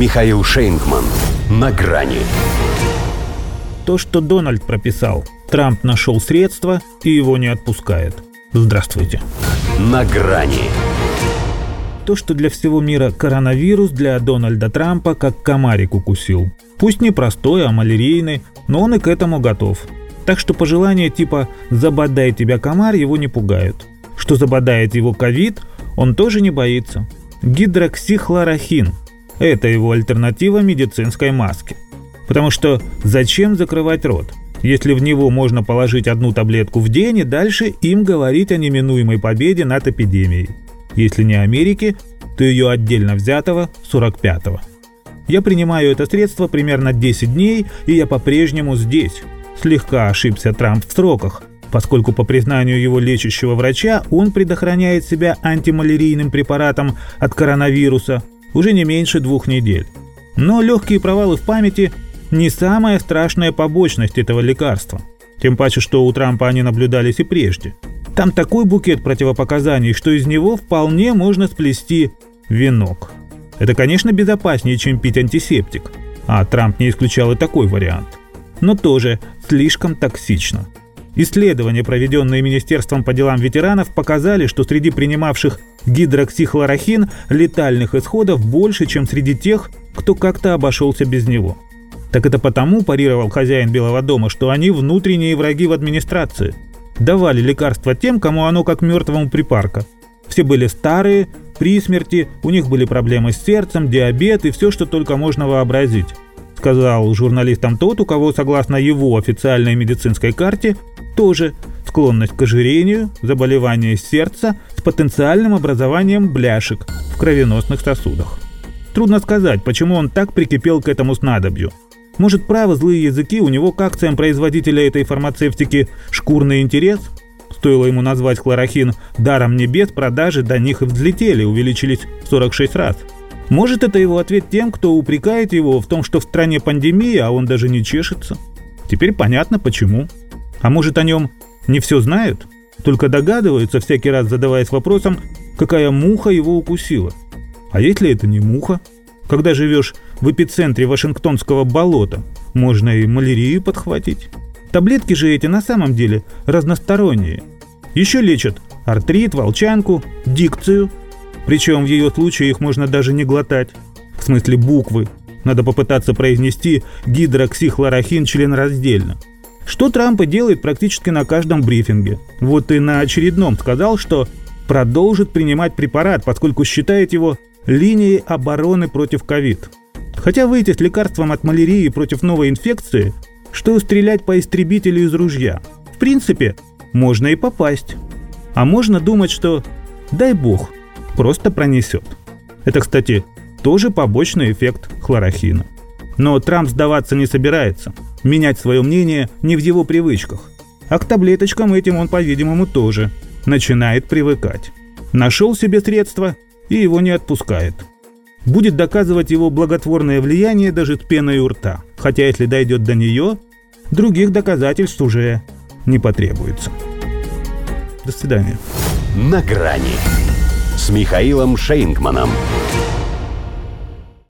Михаил Шейнгман. На грани. То, что Дональд прописал. Трамп нашел средства и его не отпускает. Здравствуйте. На грани. То, что для всего мира коронавирус, для Дональда Трампа как комарик укусил. Пусть не простой, а малярийный, но он и к этому готов. Так что пожелания типа «забодай тебя, комар» его не пугают. Что забодает его ковид, он тоже не боится. Гидроксихлорохин – это его альтернатива медицинской маске. Потому что зачем закрывать рот, если в него можно положить одну таблетку в день и дальше им говорить о неминуемой победе над эпидемией? Если не Америки, то ее отдельно взятого 45-го. Я принимаю это средство примерно 10 дней, и я по-прежнему здесь. Слегка ошибся Трамп в сроках, поскольку по признанию его лечащего врача он предохраняет себя антималярийным препаратом от коронавируса уже не меньше 2 недель. Но легкие провалы в памяти – не самая страшная побочность этого лекарства. Тем паче, что у Трампа они наблюдались и прежде. Там такой букет противопоказаний, что из него вполне можно сплести венок. Это, конечно, безопаснее, чем пить антисептик. А Трамп не исключал и такой вариант. Но тоже слишком токсично. Исследования, проведенные Министерством по делам ветеранов, показали, что среди принимавших гидроксихлорохин летальных исходов больше, чем среди тех, кто как-то обошелся без него. Так это потому, парировал хозяин Белого дома, что они внутренние враги в администрации. Давали лекарства тем, кому оно как мертвому припарка. Все были старые, при смерти, у них были проблемы с сердцем, диабет и все, что только можно вообразить. Сказал журналистам тот, у кого, согласно его официальной медицинской карте, тоже склонность к ожирению, заболевание сердца с потенциальным образованием бляшек в кровеносных сосудах. Трудно сказать, почему он так прикипел к этому снадобью. Может, правы злые языки, у него к акциям производителя этой фармацевтики шкурный интерес? Стоило ему назвать хлорохин даром небес, продажи до них и взлетели, увеличились в 46 раз. Может, это его ответ тем, кто упрекает его в том, что в стране пандемия, а он даже не чешется? Теперь понятно, почему. А может, о нем не все знают? Только догадываются, всякий раз задаваясь вопросом, какая муха его укусила. А если это не муха? Когда живешь в эпицентре Вашингтонского болота, можно и малярию подхватить. Таблетки же эти на самом деле разносторонние. Еще лечат артрит, волчанку, дикцию. Причем в ее случае их можно даже не глотать. В смысле буквы. Надо попытаться произнести гидроксихлорохин членораздельно. Что Трамп и делает практически на каждом брифинге. Вот и на очередном сказал, что продолжит принимать препарат, поскольку считает его линией обороны против ковид. Хотя выйти с лекарством от малярии против новой инфекции, что стрелять по истребителю из ружья. В принципе, можно и попасть. А можно думать, что, дай бог, просто пронесет. Это, кстати, тоже побочный эффект хлорохина. Но Трамп сдаваться не собирается. Менять свое мнение не в его привычках. А к таблеточкам этим он, по-видимому, тоже начинает привыкать. Нашел себе средства и его не отпускает. Будет доказывать его благотворное влияние даже с пеной у рта. Хотя, если дойдет до нее, других доказательств уже не потребуется. До свидания. На грани с Михаилом Шейнгманом.